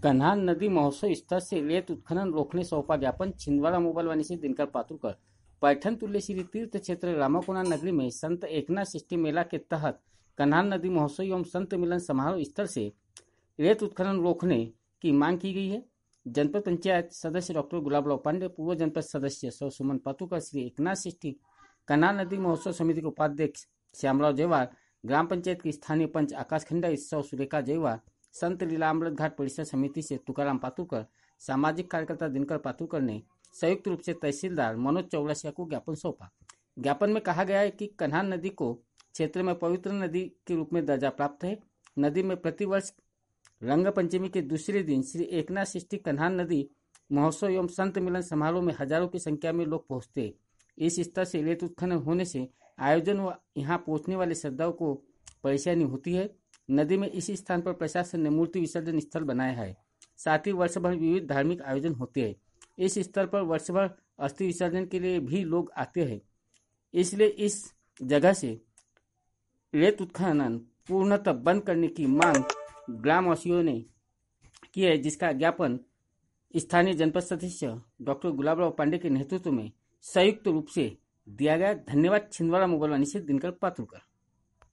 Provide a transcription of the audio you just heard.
कन्हान नदी महोत्सव स्थल से रेत उत्खनन रोकने सौंपा ज्ञापन। छिंदवाड़ा मोबाइल वाणी से दिनकर पातुरकर। पैठन तुल्य श्री तीर्थ क्षेत्र रामाकोना नगरी में संत एकनाथ सृष्टि मेला के तहत कन्हान नदी महोत्सव एवं संत मिलन समारोह स्थल से रेत उत्खनन रोकने की मांग की गई है। जनपद पंचायत सदस्य डॉक्टर गुलाबराव पांडे, पूर्व जनपद सदस्य सौ सुमन पातुरकर, श्री एकनाथ सृष्टि कन्हान नदी महोत्सव समिति के उपाध्यक्ष श्यामराव जयवार, ग्राम पंचायत के स्थानीय पंच आकाश खंडा, सौ सुरेखा जयवार, संत लीला अमृत घाट परिषद समिति से तुकाराम पातुरकर, सामाजिक कार्यकर्ता दिनकर पातुरकर ने संयुक्त रूप से तहसीलदार मनोज चौरसिया को ज्ञापन सौंपा। ज्ञापन में कहा गया है कि कन्हान नदी को क्षेत्र में पवित्र नदी के रूप में दर्जा प्राप्त है। नदी में प्रतिवर्ष रंग पंचमी के दूसरे दिन श्री एकनाथ सृष्टि कन्हान नदी महोत्सव एवं संत मिलन समारोह में हजारों की संख्या में लोग पहुंचते। इस स्तर से रेत उत्खनन होने से आयोजन व यहाँ पहुंचने वाले श्रद्धाओं को परेशानी होती है। नदी में इसी स्थान पर प्रशासन ने मूर्ति विसर्जन स्थल बनाया है। साथ ही वर्ष भर विविध धार्मिक आयोजन होते हैं। इस स्थल पर वर्ष भर अस्थि विसर्जन के लिए भी लोग आते हैं। इसलिए इस जगह से रेत उत्खनन पूर्णतः बंद करने की मांग ग्रामवासियों ने की है, जिसका ज्ञापन स्थानीय जनपद सदस्य डॉक्टर गुलाबराव पांडे के नेतृत्व में संयुक्त रूप से दिया गया। धन्यवाद। छिंदवाड़ा मोबाइल वाणी से दिनकर पातुरकर।